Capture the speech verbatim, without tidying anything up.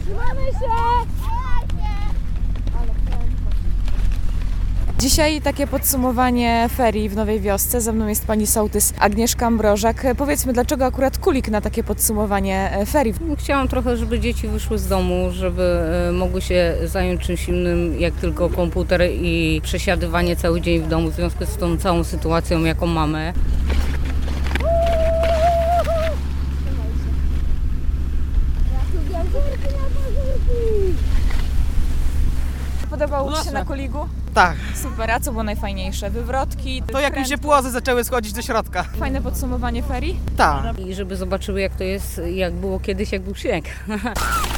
Trzymamy się! Dzisiaj takie podsumowanie ferii w Nowej Wiosce. Ze mną jest pani sołtys Agnieszka Mrożak. Powiedzmy, dlaczego akurat Kulik na takie podsumowanie ferii? Chciałam trochę, żeby dzieci wyszły z domu, żeby mogły się zająć czymś innym, jak tylko komputer i przesiadywanie cały dzień w domu w związku z tą całą sytuacją, jaką mamy. Podobało Ci się na Kuligu? Tak. Super, a co było najfajniejsze? Wywrotki? To jak mi się płazy zaczęły schodzić do środka. Fajne podsumowanie ferii? Tak. I żeby zobaczyły, jak to jest, jak było kiedyś, jak był śnieg.